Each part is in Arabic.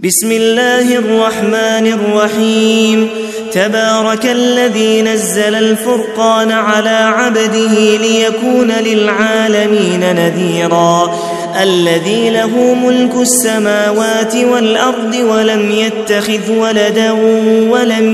بسم الله الرحمن الرحيم تبارك الذي نزل الفرقان على عبده ليكون للعالمين نذيرا الذي له ملك السماوات والأرض ولم يتخذ ولدا ولم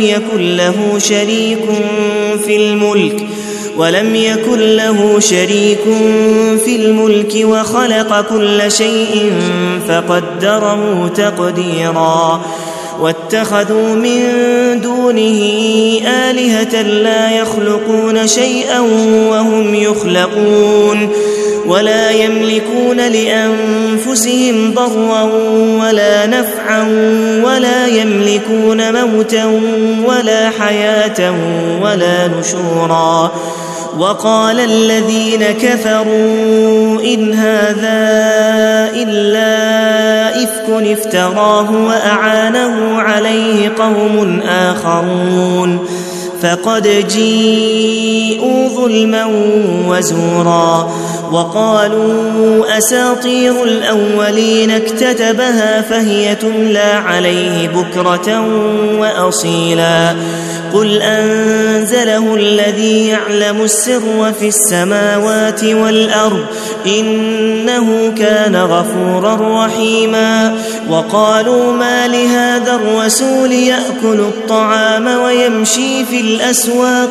يكن له شريك في الملك وخلق كل شيء فقدره تقديرا واتخذوا من دونه آلهة لا يخلقون شيئا وهم يخلقون ولا يملكون لأنفسهم ضرا ولا نفعا ولا يملكون موتا ولا حياة ولا نشورا وقال الذين كفروا إن هذا إلا إفك افتراه وأعانه عليه قوم آخرون فقد جيءوا ظلما وزورا وقالوا أساطير الأولين اكتتبها فهي تملى عليه بكرة وأصيلا قل أنزله الذي يعلم السر في السماوات والأرض إنه كان غفورا رحيما وقالوا ما لهذا الرسول يأكل الطعام ويمشي في الأسواق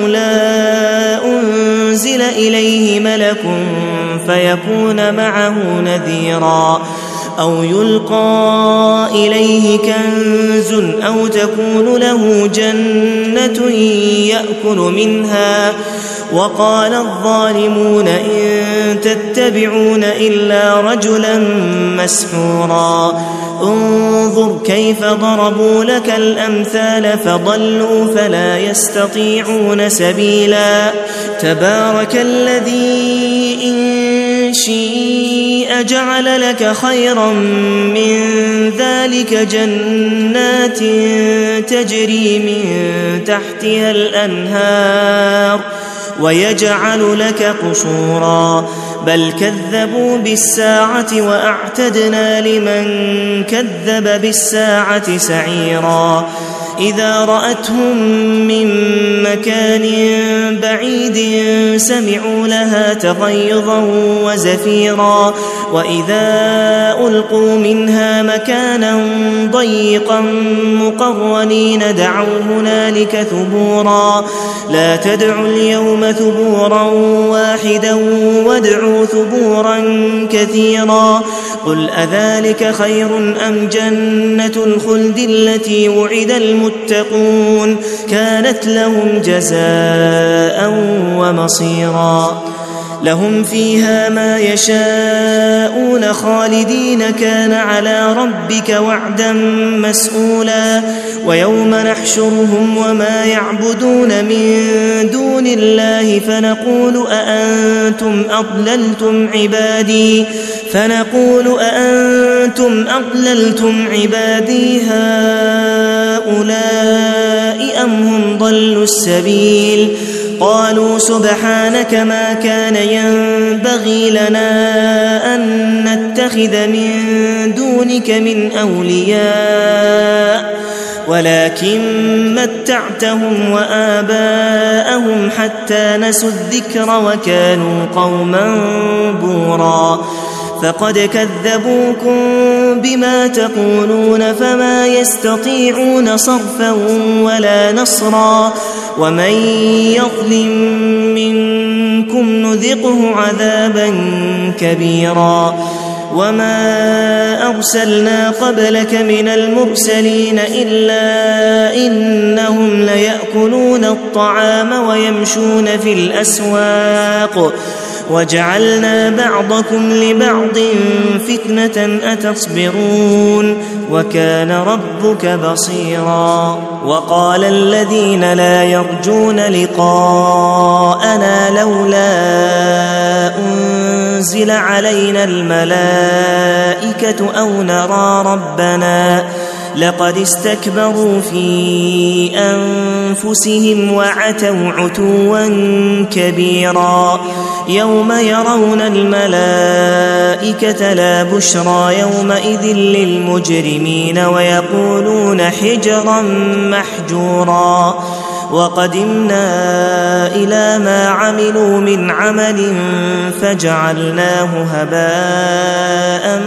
لولا أنزل إليه ملك فيكون معه نذيرا أو يلقى إليه كنز أو تكون له جنة يأكل منها وقال الظالمون إن تتبعون إلا رجلا مسحورا انظر كيف ضربوا لك الأمثال فضلوا فلا يستطيعون سبيلا تبارك الذي إن شيء جعل لك خيرا من ذلك جنات تجري من تحتها الأنهار ويجعل لك قصورا بل كذبوا بالساعة وأعتدنا لمن كذب بالساعة سعيرا إذا رأتهم من مكان بعيد سمعوا لها تغيظا وزفيرا وإذا ألقوا منها مكانا ضيقا مقرنين دعوا هنالك ثبورا لا تدعوا اليوم ثبورا واحدا وادعوا ثبورا كثيرا قل أذلك خير أم جنة الخلد التي وعد المتقون كانت لهم جزاء ومصيرا لهم فيها ما يشاءون خالدين كان على ربك وعدا مسئولا ويوم نحشرهم وما يعبدون من دون الله فنقول أأنتم أضللتم عبادي هؤلاء أم هم ضلوا السبيل قالوا سبحانك ما كان ينبغي لنا أن نتخذ من دونك من أولياء ولكن متعتهم وآباءهم حتى نسوا الذكر وكانوا قوما بورا فقد كذبوكم بما تقولون فما يستطيعون صرفا ولا نصرا ومن يظلم منكم نذقه عذابا كبيرا وما أرسلنا قبلك من المرسلين إلا إنهم ليأكلون الطعام ويمشون في الأسواق وجعلنا بعضكم لبعض فتنة أتصبرون وكان ربك بصيرا وقال الذين لا يرجون لقاءنا لولا أنزل علينا الملائكة أو نرى ربنا لقد استكبروا في أنفسهم وعتوا عتوا كبيرا يوم يرون الملائكة لا بشرى يومئذ للمجرمين ويقولون حجرا محجورا وقدمنا إلى ما عملوا من عمل فجعلناه هباء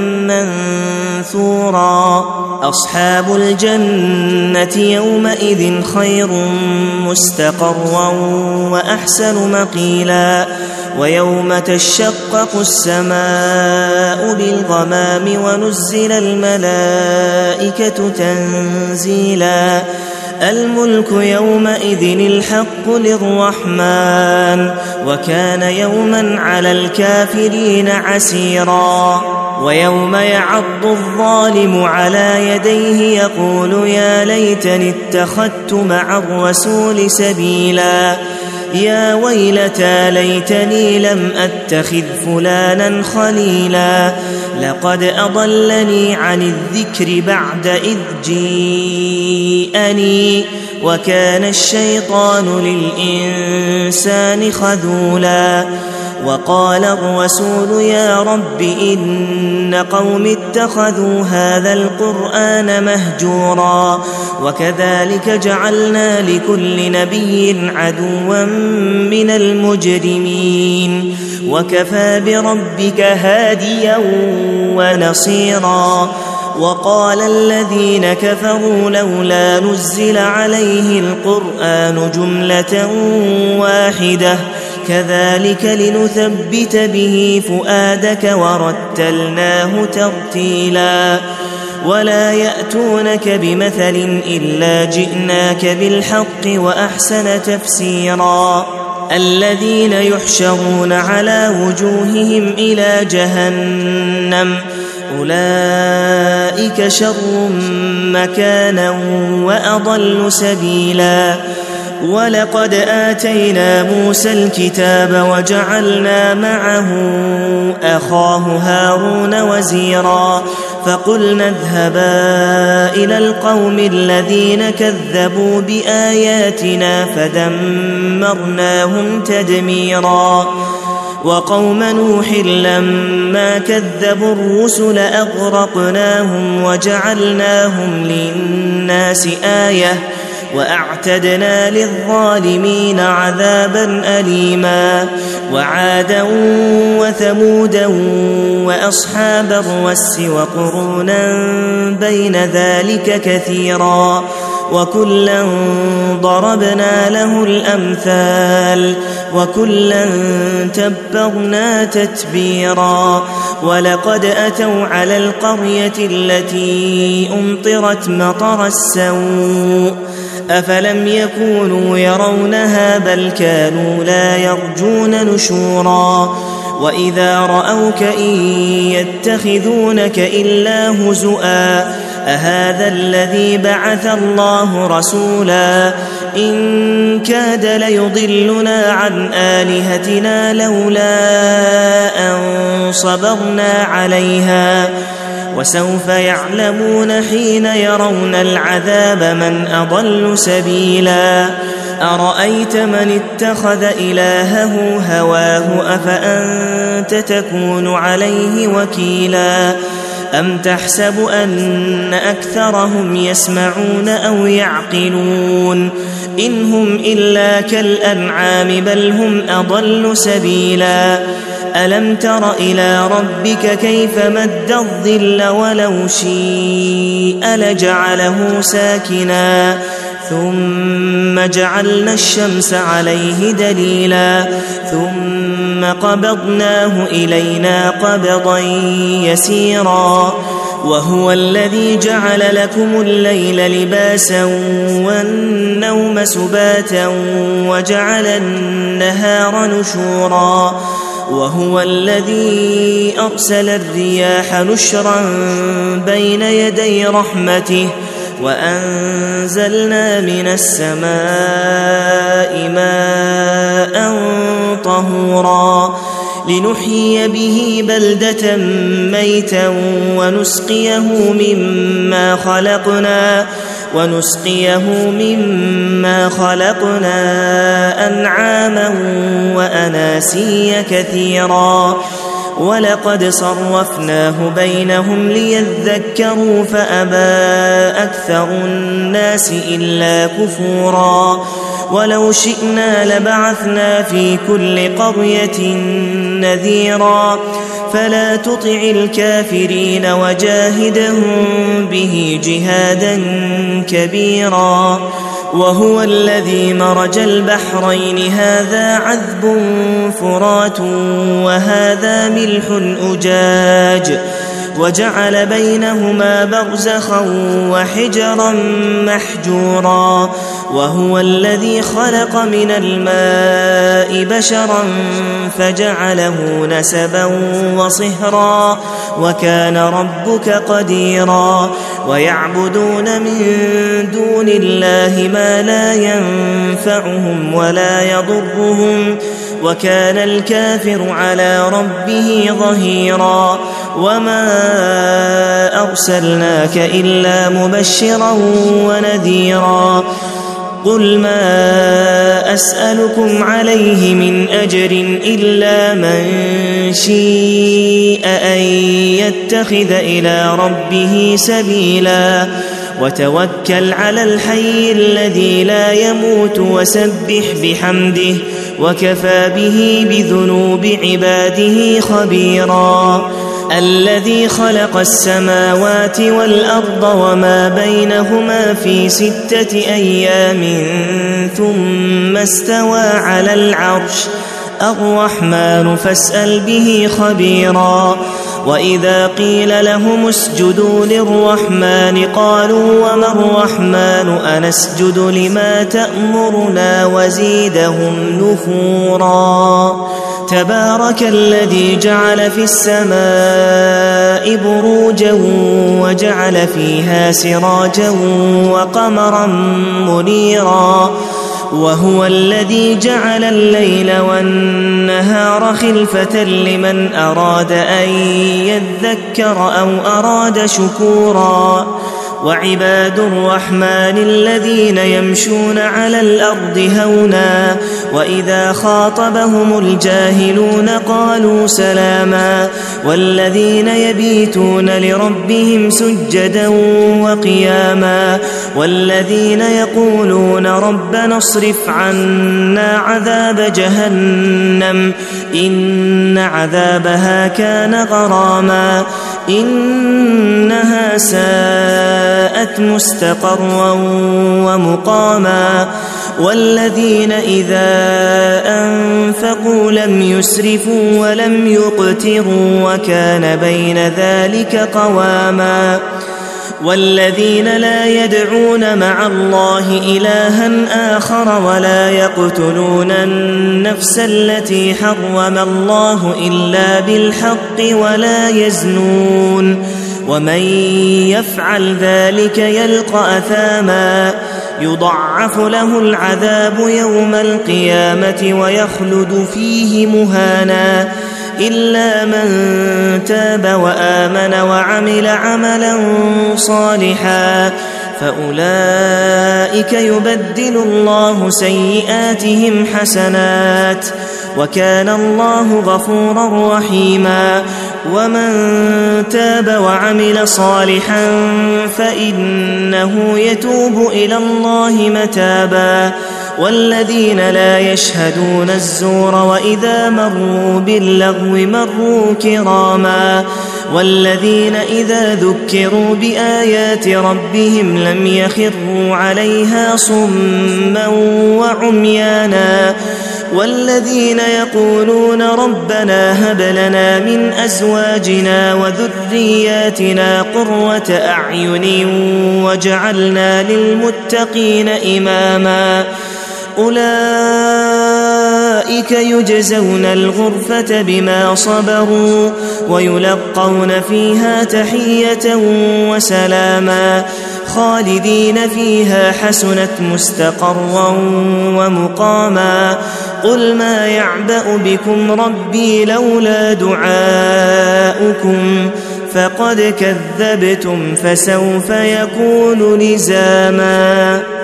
منثورا أصحاب الجنة يومئذ خير مستقرا وأحسن مقيلا ويوم تشقق السماء بالغمام ونزل الملائكة تنزيلا الملك يومئذ الحق للرحمن وكان يوما على الكافرين عسيرا ويوم يعض الظالم على يديه يقول يا ليتني اتخذت مع الرسول سبيلا يا ويلتى ليتني لم أتخذ فلانا خليلا لقد أضلني عن الذكر بعد إذ جيءني وكان الشيطان للإنسان خذولا وقال الرسول يا رب إن قوم اتخذوا هذا القرآن مهجورا وكذلك جعلنا لكل نبي عدوا من المجرمين وكفى بربك هاديا ونصيرا وقال الذين كفروا لولا نزل عليه القرآن جملة واحدة كذلك لنثبت به فؤادك ورتلناه ترتيلا ولا يأتونك بمثل إلا جئناك بالحق وأحسن تفسيرا الذين يحشرون على وجوههم إلى جهنم أولئك شر مكانا وأضل سبيلا ولقد آتينا موسى الكتاب وجعلنا معه أخاه هارون وزيرا فقلنا اذهبا إلى القوم الذين كذبوا بآياتنا فدمرناهم تدميرا وقوم نوح لما كذبوا الرسل أغرقناهم وجعلناهم للناس آية وأعتدنا للظالمين عذابا أليما وعادا وثمودا وأصحاب الرس وقرونا بين ذلك كثيرا وكلا ضربنا له الأمثال وكلا تبرنا تتبيرا ولقد أتوا على القرية التي أمطرت مطر السوء أفلم يكونوا يرونها بل كانوا لا يرجون نشورا وإذا رأوك إن يتخذونك إلا هزؤا أهذا الذي بعث الله رسولا إن كاد ليضلنا عن آلهتنا لولا أن صبرنا عليها وسوف يعلمون حين يرون العذاب من أضل سبيلا أرأيت من اتخذ إلهه هواه أفأنت تكون عليه وكيلا أم تحسب أن أكثرهم يسمعون أو يعقلون إن هم إلا كالأنعام بل هم أضل سبيلا ألم تر إلى ربك كيف مد الظل ولو شيء لجعله ساكنا ثم جعلنا الشمس عليه دليلا ثم قبضناه إلينا قبضا يسيرا وهو الذي جعل لكم الليل لباسا والنوم سباتا وجعل النهار نشورا وهو الذي أرسل الرياح نشرا بين يدي رحمته وأنزلنا من السماء ماء طهورا لنحيي به بلدة ميتا ونسقيه مما خلقنا ونسقيه مما خلقنا أنعاما وأناسيا كثيرا ولقد صرفناه بينهم ليذكروا فأبى أكثر الناس إلا كفورا ولو شئنا لبعثنا في كل قرية نذيرا فلا تطع الكافرين وجاهدهم به جهادا كبيرا وهو الذي مرج البحرين هذا عذب فرات وهذا ملح أجاج وجعل بينهما برزخا وحجرا محجورا وهو الذي خلق من الماء بشرا فجعله نسبا وصهرا وكان ربك قديرا ويعبدون من دون الله ما لا ينفعهم ولا يضرهم وكان الكافر على ربه ظهيرا وما أرسلناك إلا مبشرا ونذيرا قل ما أسألكم عليه من أجر إلا من شيء أن يتخذ إلى ربه سبيلا وتوكل على الحي الذي لا يموت وسبح بحمده وكفى به بذنوب عباده خبيرا الذي خلق السماوات والأرض وما بينهما في 6 أيام ثم استوى على العرش الرحمن فاسأل به خبيرا وإذا قيل لهم اسجدوا للرحمن قالوا وما الرحمن أنسجد لما تأمرنا وزيدهم نفورا تبارك الذي جعل في السماء بروجا وجعل فيها سراجا وقمرا منيرا وهو الذي جعل الليل والنهار خلفة لمن أراد أن يذكر أو أراد شكورا وعباد الرحمن الذين يمشون على الأرض هونا وإذا خاطبهم الجاهلون قالوا سلاما والذين يبيتون لربهم سجدا وقياما والذين يقولون ربنا اصرف عنا عذاب جهنم إن عذابها كان غراما إنها ساءت مستقرا ومقاما والذين إذا أنفقوا لم يسرفوا ولم يقتروا وكان بين ذلك قواما والذين لا يدعون مع الله إلها آخر ولا يقتلون النفس التي حرم الله إلا بالحق ولا يزنون ومن يفعل ذلك يلقى أثاما يضعف له العذاب يوم القيامة ويخلد فيه مهانا إلا من تاب وآمن وعمل عملا صالحا فأولئك يبدل الله سيئاتهم حسنات وكان الله غفورا رحيما ومن تاب وعمل صالحا فإنه يتوب إلى الله متابا والذين لا يشهدون الزور وإذا مروا باللغو مروا كراما والذين إذا ذكروا بآيات ربهم لم يخروا عليها صما وعميانا والذين يقولون ربنا هب لنا من أزواجنا وذرياتنا قرة أعين واجعلنا للمتقين إماما أولئك يجزون الغرفة بما صبروا ويلقون فيها تحية وسلاما خالدين فيها حسنت مستقرا ومقاما قل ما يعبأ بكم ربي لولا دعاؤكم فقد كذبتم فسوف يكون لزاما